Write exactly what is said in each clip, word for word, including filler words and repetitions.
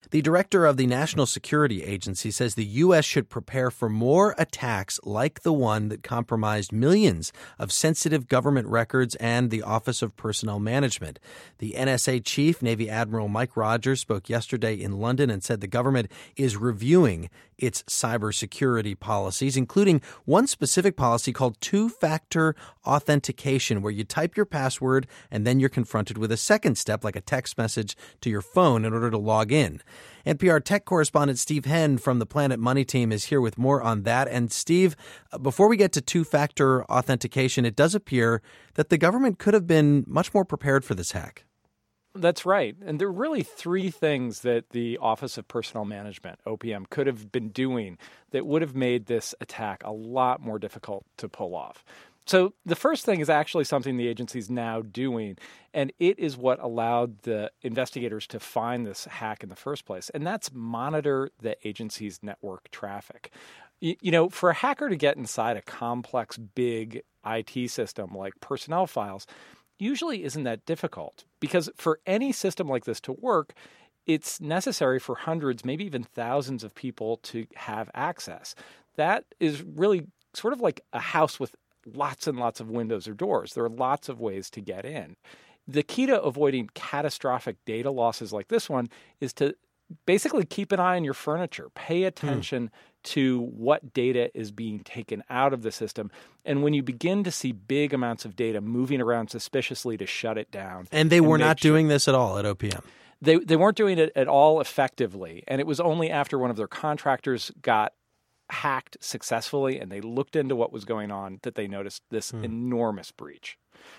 The director of the National Security Agency says the U S should prepare for more attacks like the one that compromised millions of sensitive government records and the Office of Personnel Management. The N S A chief, Navy Admiral Mike Rogers, spoke yesterday in London and said the government is reviewing its cybersecurity policies, including one specific policy called two-factor authentication, where you type your password and then you're confronted with a second step, like a text message to your phone, in order to log in. N P R tech correspondent Steve Henn from the Planet Money team is here with more on that. And Steve, before we get to two-factor authentication, it does appear that the government could have been much more prepared for this hack. That's right. And there are really three things that the Office of Personnel Management, O P M, could have been doing that would have made this attack a lot more difficult to pull off. So the first thing is actually something the agency is now doing, and it is what allowed the investigators to find this hack in the first place, and that's monitor the agency's network traffic. You, you know, for a hacker to get inside a complex, big I T system like personnel files usually isn't that difficult, because for any system like this to work, it's necessary for hundreds, maybe even thousands of people to have access. That is really sort of like a house with lots and lots of windows or doors. There are lots of ways to get in. The key to avoiding catastrophic data losses like this one is to basically keep an eye on your furniture. Pay attention hmm. to what data is being taken out of the system. And when you begin to see big amounts of data moving around suspiciously, to shut it down. And they and were not sure. doing this at all at O P M. They they weren't doing it at all effectively. And it was only after one of their contractors got hacked successfully and they looked into what was going on that they noticed this hmm. enormous breach.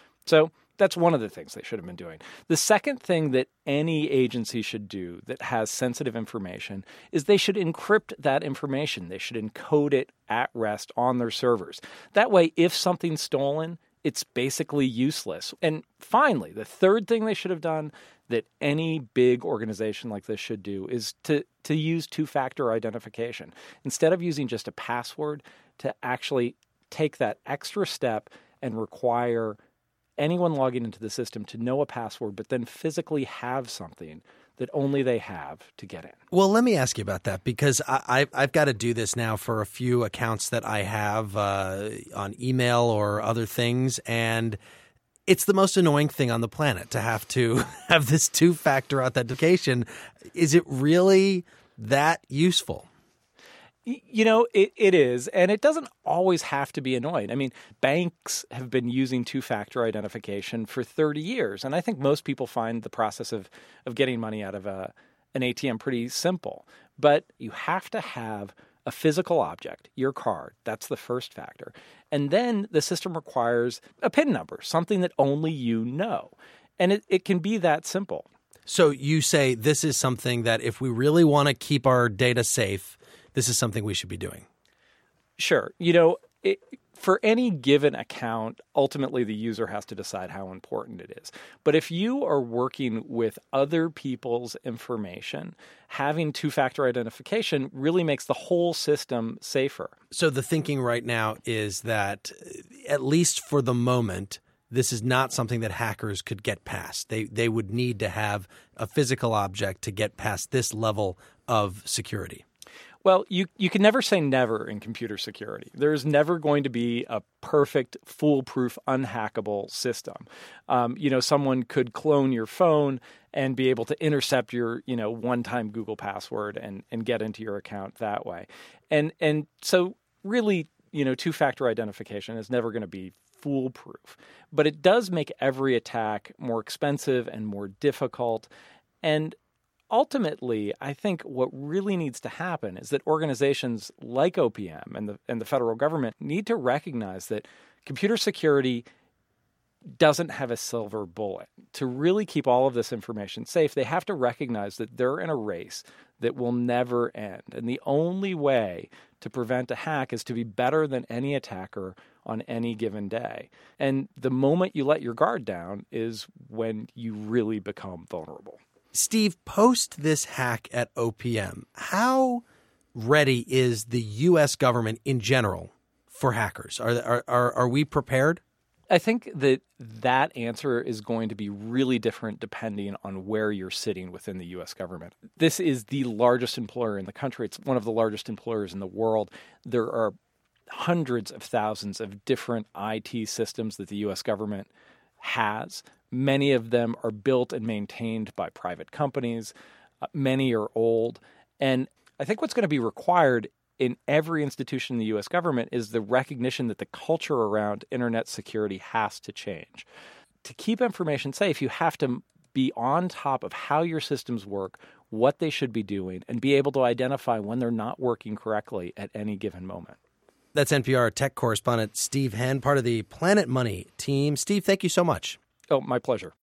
So that's one of the things they should have been doing. The second thing that any agency should do that has sensitive information is they should encrypt that information. They should encode it at rest on their servers. That way, if something's stolen, it's basically useless. And finally, the third thing they should have done that any big organization like this should do is to, to use two-factor identification. Instead of using just a password, to actually take that extra step and require anyone logging into the system to know a password, but then physically have something that only they have to get in. Well, let me ask you about that, because I, I've got to do this now for a few accounts that I have uh, on email or other things, and it's the most annoying thing on the planet to have to have this two-factor authentication. Is it really that useful? You know, it, it is, and it doesn't always have to be annoying. I mean, banks have been using two-factor identification for thirty years, and I think most people find the process of, of getting money out of a, an A T M pretty simple. But you have to have a physical object, your card. That's the first factor. And then the system requires a PIN number, something that only you know. And it, it can be that simple. So you say this is something that if we really want to keep our data safe, this is something we should be doing. Sure. You know, it, for any given account, ultimately the user has to decide how important it is. But if you are working with other people's information, having two-factor identification really makes the whole system safer. So the thinking right now is that, at least for the moment, this is not something that hackers could get past. They they would need to have a physical object to get past this level of security. Well, you, you can never say never in computer security. There's never going to be a perfect, foolproof, unhackable system. Um, you know, someone could clone your phone and be able to intercept your, you know, one-time Google password and, and get into your account that way. And and so really, you know, two-factor identification is never going to be foolproof. But it does make every attack more expensive and more difficult. And ultimately, I think what really needs to happen is that organizations like O P M and the and the federal government need to recognize that computer security doesn't have a silver bullet. To really keep all of this information safe, they have to recognize that they're in a race that will never end. And the only way to prevent a hack is to be better than any attacker on any given day. And the moment you let your guard down is when you really become vulnerable. Steve, post this hack at O P M, how ready is the U S government in general for hackers? Are are are, are we prepared? I think that that answer is going to be really different depending on where you're sitting within the U S government. This is the largest employer in the country. It's one of the largest employers in the world. There are hundreds of thousands of different I T systems that the U S government has. Many of them are built and maintained by private companies. Uh, many are old. And I think what's going to be required in every institution in the U S government is the recognition that the culture around internet security has to change. To keep information safe, you have to be on top of how your systems work, what they should be doing, and be able to identify when they're not working correctly at any given moment. That's N P R tech correspondent Steve Henn, part of the Planet Money team. Steve, thank you so much. Oh, my pleasure.